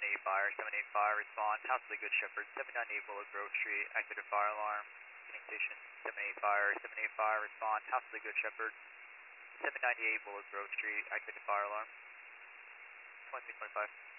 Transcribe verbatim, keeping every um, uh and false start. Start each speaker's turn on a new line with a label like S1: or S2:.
S1: eight fire, seven eight fire, respond, House of the Good Shepherd, seven ninety-eight Willow Grove Street, activated fire alarm, Phoenix Station, seven eight fire, seven eight fire, respond, House of the Good Shepherd, seven ninety-eight Willow Grove Street, activated fire alarm, twenty-six twenty-five.